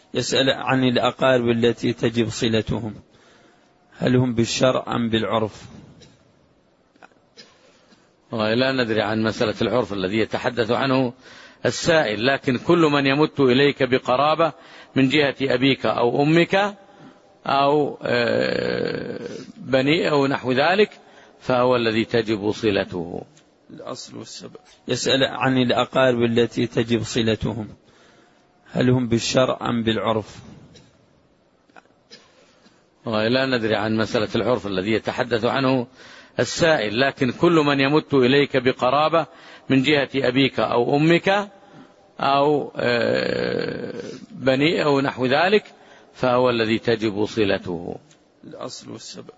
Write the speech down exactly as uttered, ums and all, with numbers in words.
يسأل عن الأقارب التي تجب صلتهم، هل هم بالشرع أم بالعرف؟ لا ندري عن مسألة العرف الذي يتحدث عنه السائل، لكن كل من يمت إليك بقرابة من جهة أبيك أو أمك أو بني أو نحو ذلك فهو الذي تجب صلته. الأصل والسبب. يسأل عن الأقارب التي تجب صلتهم، هل هم بالشرع أم بالعرف؟ لا ندري عن مسألة العرف الذي يتحدث عنه السائل، لكن كل من يمت إليك بقرابة من جهة أبيك أو أمك أو بني أو نحو ذلك فهو الذي تجب صلته. الأصل والسبب.